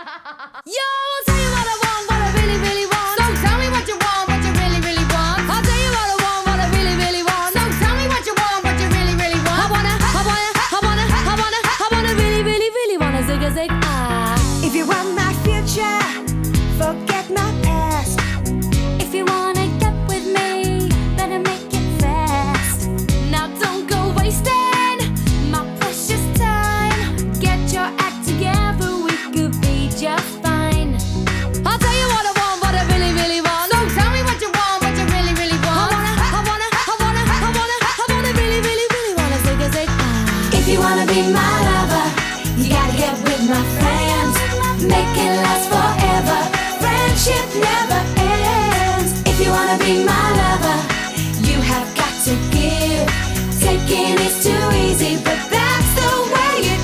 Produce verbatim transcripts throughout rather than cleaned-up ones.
Yo, I'll tell you what I want, what I really, really want. So tell me what you want, what you really, really want. I'll tell you what I want, what I really, really want. So tell me what you want, what you really, really want. I wanna, I wanna, I wanna, I wanna, I wanna really, really, really wanna zig a zig ah. If you want my future, forget my past. If you wanna get with me, better make it fast. Now don't go wasting my precious time. Get your act together, we could be just fine. I'll tell you what I want, what I really, really want. So tell me what you want, what you really, really want. I wanna, I wanna, I wanna, I wanna, I wanna really, really, really wanna zig a zig ah. If you wanna be my lover, you gotta get with my friends. Make it last forever. Friendship never ends. If you wanna be my lover, you have got to give. Taking is too easy, but that's the way it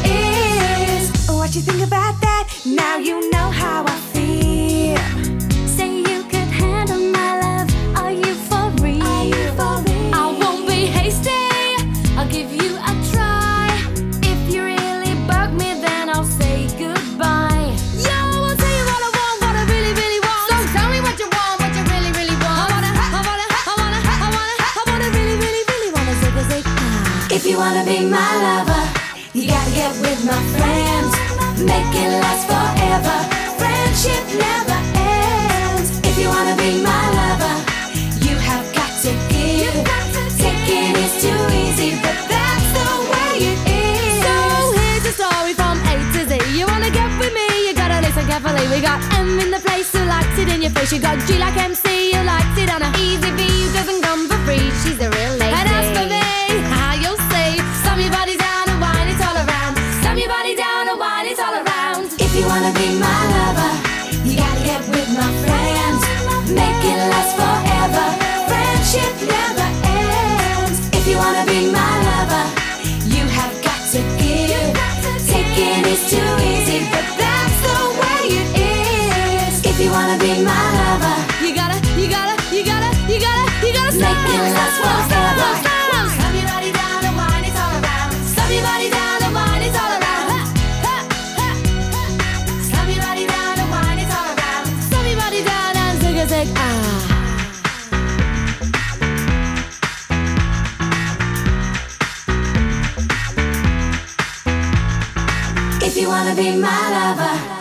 is. What you think about that? Now you know how I feel. Say you could handle my love. Are you for real? Are you for real? I won't be hasty. I'll give you a try. If you really bug me, then I'll say goodbye. Yo, I'll tell you what I want, what I really, really want. So tell me what you want, what you really, really want. I wanna, I wanna, I wanna, I wanna, I wanna really, really, really wanna zig a zig ah. If you wanna be my lover, you gotta get with my friends. Make it last forever. Friendship never ends. If you wanna be my lover, you have got to give. Taking is too easy, but that's the way it is. So here's a story from A to Z. You wanna get with me, you gotta listen carefully. We got M in the place who likes it in your face. You got G like M C who likes it on a easy V who doesn't come for free. She's a real lady. And as for me, how you'll see, slam your body down and wine it all around. Slam your body down and wine it all around. If you wanna be my lover, you gotta get with my friends. Make it last forever. Friendship never ends. If you wanna be my lover, you have got to give. Taking is too easy, but that's the way it is. If you wanna be my lover, You gotta, you gotta, you gotta, you gotta, you gotta stop. make it last forever. Slam your body down and wine it all around. Slam your body down and wine it all around. Ha, ha, ha, ha. Slam your body down and wine it all around. Slam your body down and zig a zig ah. If you wanna be my lover,